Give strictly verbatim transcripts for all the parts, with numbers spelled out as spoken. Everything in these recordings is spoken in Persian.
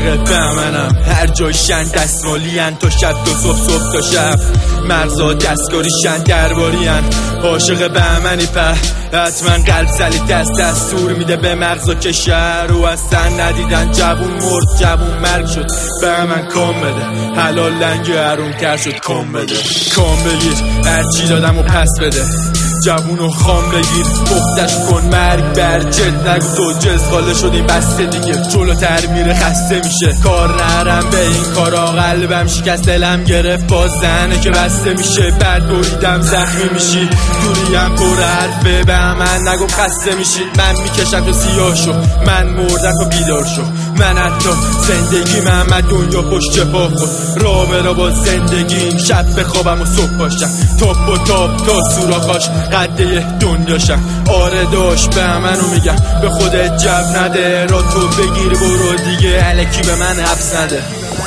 عاشق بهمنم، هر جایشن دستمالین تا شب تا صبح صبح تا شب، مغزا دستکاریشن دربارین. عاشق بهمنی په حتما قلب سلی دست دستور میده به مغزا که شهر رو اصلا ندیدن. جوون مرد جوون مرگ شد، بهمن کام بده، حلال لنگ حروم کر شد کام بده. کام بگیر هرچی دادم و پس بده، جوونو خام بگیر پختش کن مرگ بر جد نگو تو جزغاله شدیم بسته دیگه. جلوتر میره خسته میشه کار نرم به این کارا، قلبم شکست دلم گرفت باز زنه که بسته میشه. بعد دوریدم زخمی میشی دوریم پر حرفه، به من نگو خسته میشید. من میکشم تو سیاه شو، من مردم تو بیدار شو. من حتی زندگی من دنیا پشت پا خود را برا با زندگیم، شب بخوابم و صبح باشم تاپ و تاپ تا سوراخاش قده دنیاشم. آره داشت به منو میگم به خودت جب نده، را تو بگیر برو دیگه الکی به من حبس نده.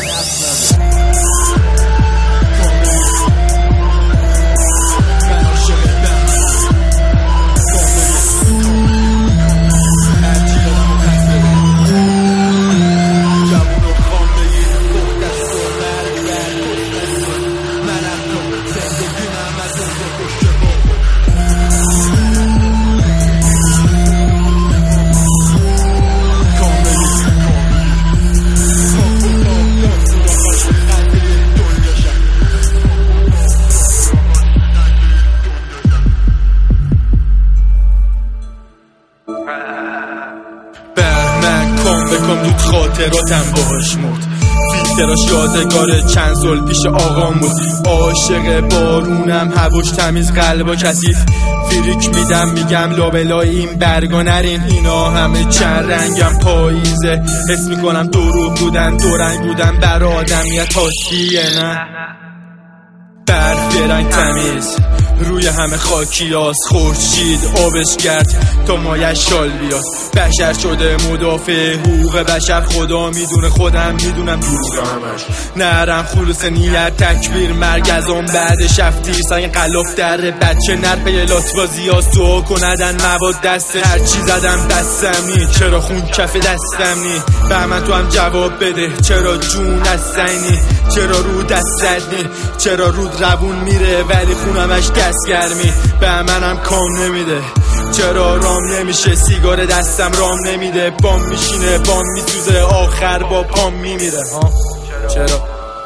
بکن دود خاطراتم باهاش مرد، فیلتراش یادگار چند سال پیش آقام بود. عاشق بارونم هواش تمیز قلبا کثیف، فریک میدم میگم لابلای این برگا نرین. اینا همه چند رنگم پاییزه، حس میکنم دو رو بودن دو رنگ بودن بر آدمیت حاسیه نه برف رنگ تمیز روی همه خاکی هاست. خورشید آبش کرد تا مایه شال بیاد، بشر شده مدافع حقوق بشر. خدا میدونه خودم میدونم دروغ همش، نرم خلوص نیت تکبیر مرگ از آن بعد شفتی سنگ قلاف در بچه نر به لاتوازی هاست. دعا کندن مواد دست هر چی زدم دستم نی، چرا خون کف دستم نی. به من تو هم جواب بده چرا جون از سینی، چرا رو دست نی، چرا رود روون میره ولی خونمش دست گرمی. به منم کام نمیده چرا رام نمیشه، سیگار دستم رام نمیده. بام میشینه بام میسوزه آخر با پام میمیره. ها چرا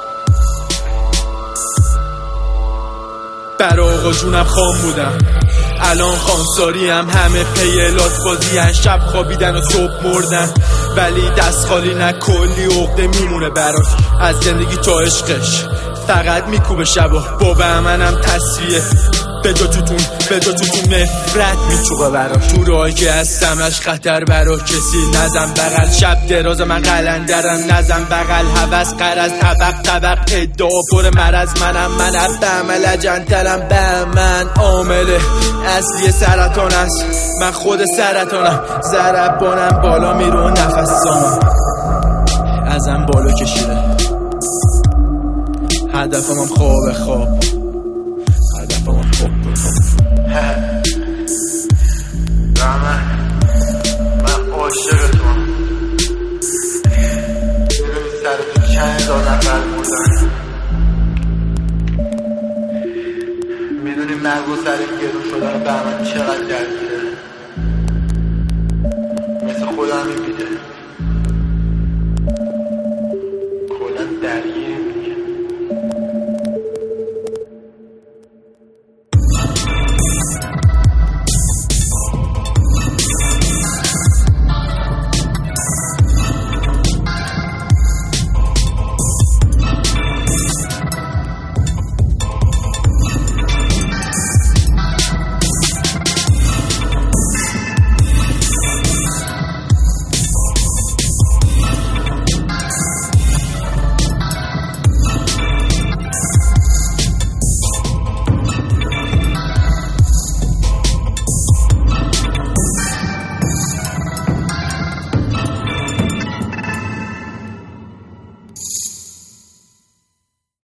برا آقا جونم خام بودم الان خانساری هم، همه پی لاتبازی هن، شب خوابیدن و صبح مردن ولی دست خالی نه کلی عقده میمونه براش از زندگی تا عشقش. فقط میکوبه شبا با بهمنم تصفیه، به جا توتون به جا توتون نفرت میچوبه براش. تو راهی که هستمش خطر برا کسی نزن بغل، شب دراز من قلندرم نزن بغل. هوس قرض طبق طبق ادعا پر مرز، منم منم بهمن لجنترم. بهمن عامل اصلی سرطان است، من خود سرطانم. ضربانم بالا میرو نفسانم ازم بالا کشیده، هدفم هم خواب خواب هدفم هم خواب بهمن من عاشق تو هم، میدونی سر تو چند هزار نفر بودن، میدونی مرگ و سر این گرون شدن بهمن چقدر درگیره، مثل خودم میبیده کلن درگیری